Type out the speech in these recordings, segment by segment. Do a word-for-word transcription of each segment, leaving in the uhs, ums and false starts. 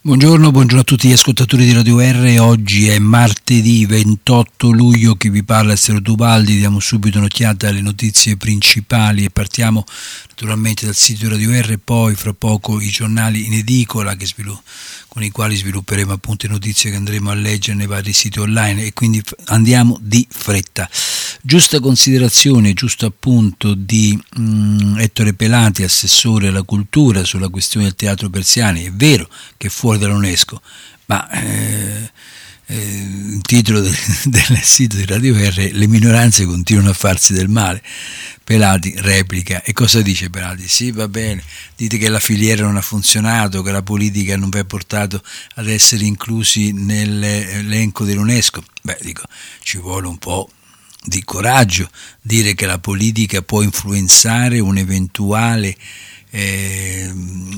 Buongiorno, buongiorno a tutti gli ascoltatori di Radio R. Oggi è martedì ventotto luglio, che vi parla Estero Tubaldi. Diamo subito un'occhiata alle notizie principali e partiamo naturalmente dal sito di Radio R, poi fra poco i giornali in edicola che svilu- con i quali svilupperemo appunto le notizie che andremo a leggere nei vari siti online, e quindi andiamo di fretta. Giusta considerazione, giusto appunto di um, Ettore Pelati, assessore alla cultura, sulla questione del teatro Persiani. È vero che è fuori dall'UNESCO, ma eh, eh, il titolo del, del sito di Radio R: le minoranze continuano a farsi del male. Pelati replica. E cosa dice Pelati? Sì, va bene, dite che la filiera non ha funzionato, che la politica non vi ha portato ad essere inclusi nell'elenco dell'UNESCO. Beh, dico, ci vuole un po' di coraggio dire che la politica può influenzare un eventuale eh,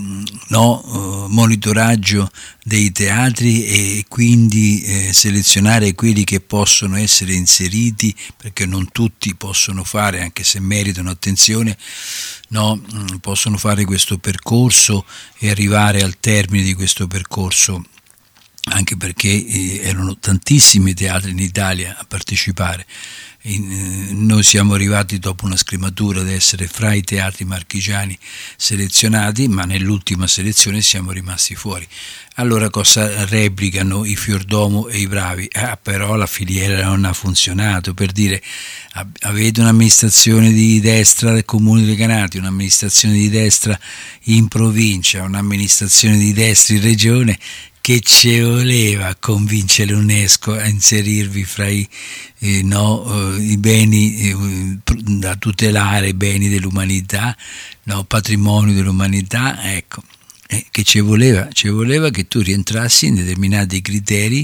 no, monitoraggio dei teatri e quindi eh, selezionare quelli che possono essere inseriti, perché non tutti possono fare, anche se meritano attenzione, no, possono fare questo percorso e arrivare al termine di questo percorso, anche perché eh, erano tantissimi teatri in Italia a partecipare. In, eh, noi siamo arrivati dopo una scrematura ad essere fra i teatri marchigiani selezionati, ma nell'ultima selezione siamo rimasti fuori. Allora cosa replicano i Fiordomo e i Bravi? Ah, però la filiera non ha funzionato. Per dire, avete un'amministrazione di destra del comune di Recanati, un'amministrazione di destra in provincia, un'amministrazione di destra in regione. Che ci voleva convincere l'UNESCO a inserirvi fra i, eh, no, eh, i beni eh, da tutelare, i beni dell'umanità, no, patrimonio dell'umanità? Ecco, eh, che ci voleva? Ci voleva che tu rientrassi in determinati criteri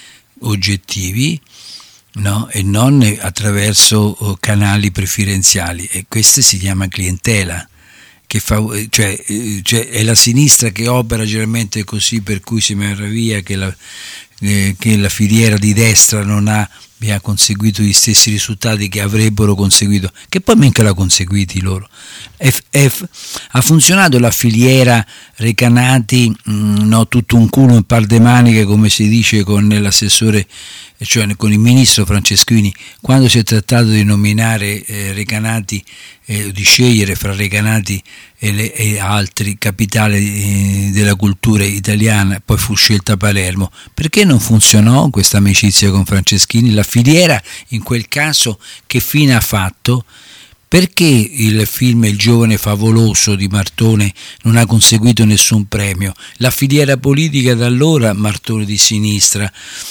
oggettivi, no, e non attraverso oh, canali preferenziali, e questa si chiama clientela. Che fa, cioè, cioè è la sinistra che opera generalmente così, per cui si meraviglia che la, eh, che la filiera di destra non ha, ha conseguito gli stessi risultati che avrebbero conseguito, che poi mica l'ha conseguiti loro. F, F, ha funzionato la filiera Recanati, mh, no, tutto un culo, un par de maniche, come si dice con l'assessore, cioè con il ministro Franceschini, quando si è trattato di nominare eh, Recanati, eh, di scegliere fra Recanati e, le, e altri capitali eh, della cultura italiana. Poi fu scelta Palermo. Perché non funzionò questa amicizia con Franceschini? La filiera in quel caso che fine ha fatto? Perché il film Il giovane favoloso di Martone non ha conseguito nessun premio? La filiera politica da allora, Martone di sinistra,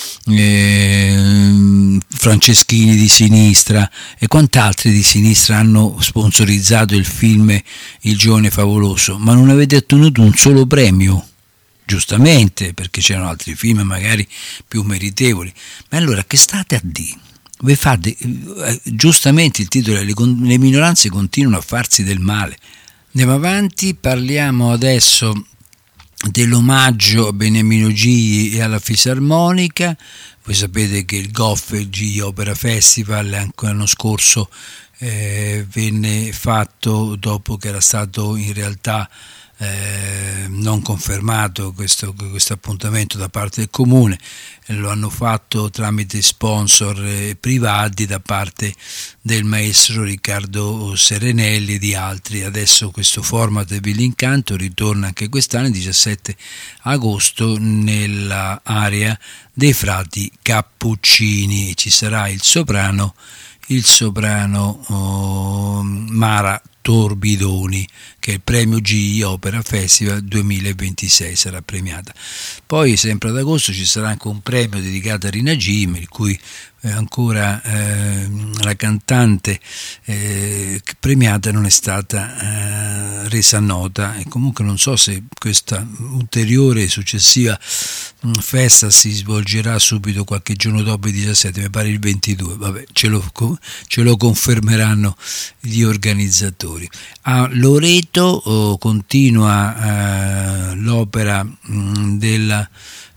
eh, Franceschini di sinistra e quant'altri di sinistra hanno sponsorizzato il film Il giovane favoloso, ma non avete ottenuto un solo premio. Giustamente, perché c'erano altri film magari più meritevoli. Ma allora che state a dire? Vi fate, eh, giustamente il titolo è le, le minoranze continuano a farsi del male. Andiamo avanti, parliamo adesso dell'omaggio a Beniamino Gigli e alla Fisarmonica. Voi sapete che il G O F, il Gigli Opera Festival, anche l'anno scorso eh, venne fatto dopo che era stato in realtà Eh, non confermato questo, questo appuntamento da parte del comune. Eh, lo hanno fatto tramite sponsor eh, privati da parte del maestro Riccardo Serenelli e di altri. Adesso questo format del Villincanto ritorna anche quest'anno, il diciassette agosto, nella area dei frati Cappuccini. Ci sarà il soprano il soprano oh, Mara Torbidoni, che è il premio Gigli Opera Festival duemilaventisei, sarà premiata. Poi sempre ad agosto ci sarà anche un premio dedicato a Rina Gim, il cui eh, ancora eh, la cantante eh, premiata non è stata eh, resa nota, e comunque non so se questa ulteriore successiva mh, festa si svolgerà subito qualche giorno dopo il diciassette, mi pare il ventidue, vabbè, ce lo, ce lo confermeranno gli organizzatori. A Loreto oh, continua eh, l'opera mh, della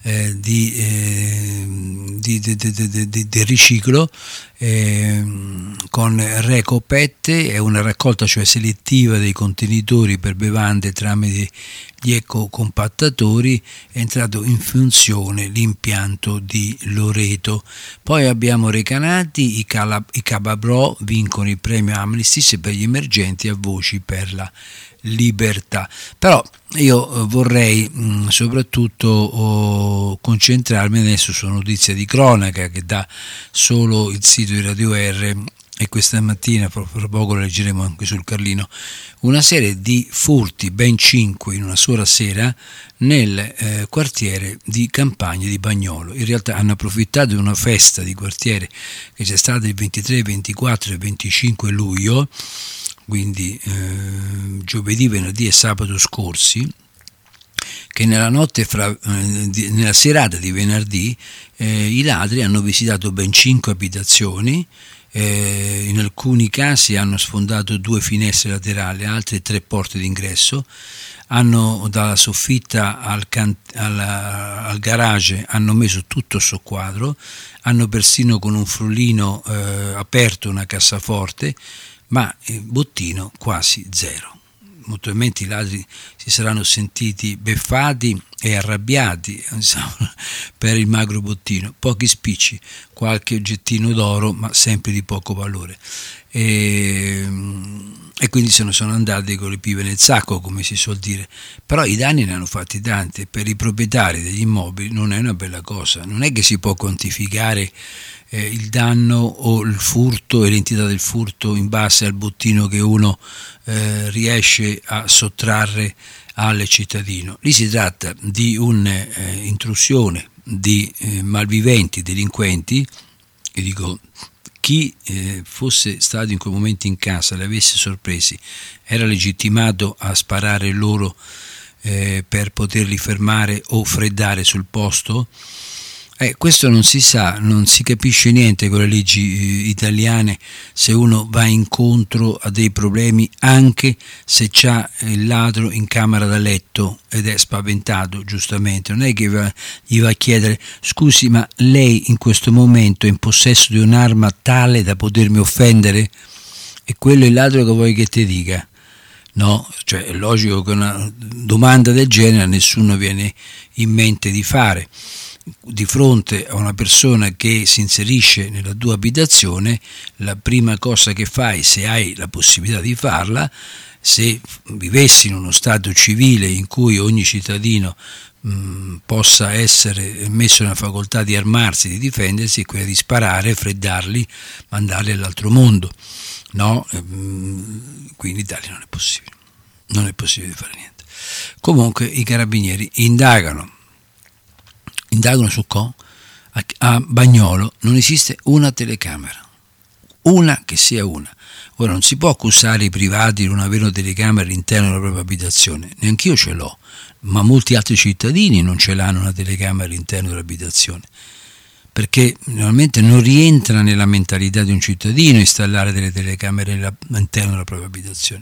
eh, di, eh, di, di, di, di, di, di riciclo eh, con Recopet, è una raccolta cioè selettiva dei contenitori per bevande tramite gli ecocompattatori. È entrato in funzione l'impianto di Loreto. Poi abbiamo Recanati, i, Cala, i Cababro vincono il premio Amnesty per gli emergenti a voci per la libertà. Però io vorrei mh, soprattutto oh, concentrarmi adesso su notizie di cronaca che dà solo il sito di Radio R, e questa mattina, fra poco lo leggeremo anche sul Carlino, una serie di furti, ben cinque in una sola sera, nel eh, quartiere di Campagna di Bagnolo. In realtà hanno approfittato di una festa di quartiere che c'è stata il ventitré, ventiquattro e venticinque luglio, quindi eh, giovedì, venerdì e sabato scorsi, che nella notte fra, eh, di, nella serata di venerdì eh, i ladri hanno visitato ben cinque abitazioni. Eh, in alcuni casi hanno sfondato due finestre laterali, altre tre porte d'ingresso, hanno dalla soffitta al, can- al, al garage hanno messo tutto soqquadro, hanno persino con un frullino eh, aperto una cassaforte, ma il bottino quasi zero. Molto probabilmente i ladri si saranno sentiti beffati e arrabbiati, insomma, per il magro bottino, pochi spicci, qualche oggettino d'oro, ma sempre di poco valore. E, e quindi se ne sono andati con le pive nel sacco, come si suol dire. Però i danni ne hanno fatti tanti. Per i proprietari degli immobili non è una bella cosa, non è che si può quantificare eh, il danno o il furto e l'entità del furto in base al bottino che uno eh, riesce a sottrarre al cittadino. Lì si tratta di un'intrusione eh, di eh, malviventi, delinquenti, e dico, chi eh, fosse stato in quel momento in casa, li avesse sorpresi, era legittimato a sparare loro eh, per poterli fermare o freddare sul posto? Eh, questo non si sa, non si capisce niente con le leggi eh, italiane se uno va incontro a dei problemi anche se c'ha il ladro in camera da letto ed è spaventato, giustamente. Non è che va, gli va a chiedere: scusi, ma lei in questo momento è in possesso di un'arma tale da potermi offendere? E quello è il ladro che vuoi che ti dica? No, cioè è logico che una domanda del genere a nessuno viene in mente di fare. Di fronte a una persona che si inserisce nella tua abitazione, la prima cosa che fai, se hai la possibilità di farla, se vivessi in uno stato civile in cui ogni cittadino mh, possa essere messo nella facoltà di armarsi, di difendersi, è quella di sparare, freddarli, mandarli all'altro mondo. No, qui in Italia non è possibile, non è possibile fare niente. Comunque i carabinieri indagano. Indagano su co? A, a Bagnolo non esiste una telecamera, una che sia una. Ora non si può accusare i privati di non avere una telecamera all'interno della propria abitazione, neanch'io ce l'ho, ma molti altri cittadini non ce l'hanno una telecamera all'interno dell'abitazione, perché normalmente non rientra nella mentalità di un cittadino installare delle telecamere all'interno della propria abitazione.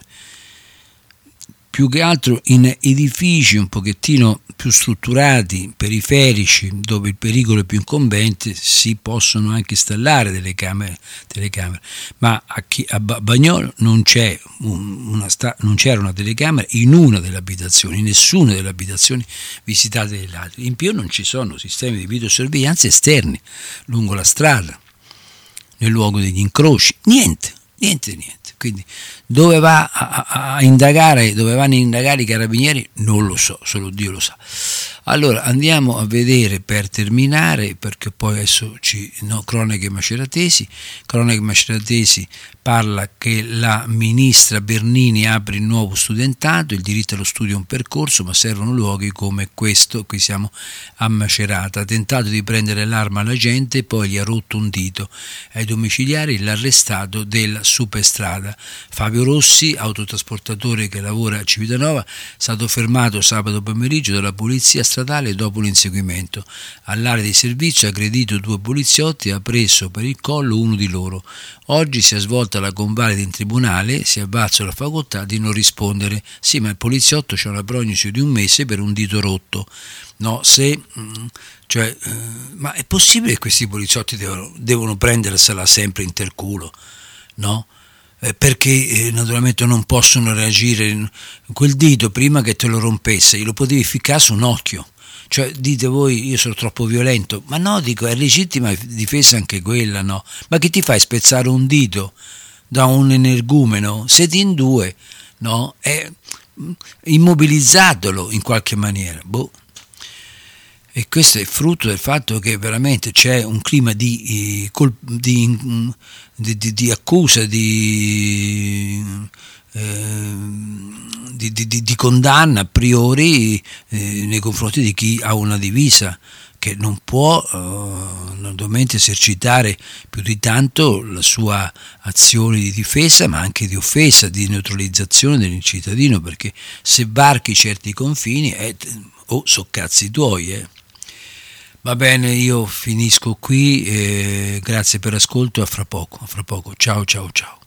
Più che altro in edifici un pochettino più strutturati, periferici, dove il pericolo è più incombente, si possono anche installare delle camere, telecamere, ma a, chi, a Bagnolo non, c'è una, non c'era una telecamera in una delle abitazioni, in nessuna delle abitazioni visitate dai ladri. In più non ci sono sistemi di videosorveglianza esterni lungo la strada, nel luogo degli incroci, niente, niente, niente. Quindi dove va a, a, a indagare, dove vanno a indagare i carabinieri non lo so, solo Dio lo sa. Allora andiamo a vedere, per terminare, perché poi adesso ci no, cronache maceratesi. Cronache maceratesi parla che la ministra Bernini apre il nuovo studentato, il diritto allo studio è un percorso, ma servono luoghi come questo. Qui siamo a Macerata. Ha tentato di prendere l'arma alla gente, poi gli ha rotto un dito. Ai domiciliari l'arrestato della superstrada. Allora, Fabio Rossi, autotrasportatore che lavora a Civitanova, è stato fermato sabato pomeriggio dalla polizia stradale dopo l'inseguimento. All'area di servizio ha aggredito due poliziotti e ha preso per il collo uno di loro. Oggi si è svolta la convalida in tribunale, si è avvalso la facoltà di non rispondere. Sì, ma il poliziotto c'ha una prognosi di un mese per un dito rotto. No, se... Cioè, eh, ma è possibile che questi poliziotti devono, devono prendersela sempre interculo, no? Eh, perché eh, naturalmente non possono reagire. Quel dito prima che te lo rompesse, glielo potevi ficcare su un occhio. Cioè, dite voi, io sono troppo violento. Ma no, dico, è legittima difesa anche quella, no? Ma che ti fai spezzare un dito da un energumeno? Siete in due, no? È immobilizzatelo in qualche maniera, boh. E questo è frutto del fatto che veramente c'è un clima di, di, di, di, di accusa, di, eh, di, di, di condanna a priori eh, nei confronti di chi ha una divisa, che non può eh, naturalmente esercitare più di tanto la sua azione di difesa, ma anche di offesa, di neutralizzazione del cittadino, perché se varchi certi confini, eh, oh, so cazzi tuoi, eh. Va bene, io finisco qui, eh, grazie per l'ascolto, a fra poco, a fra poco, ciao ciao ciao.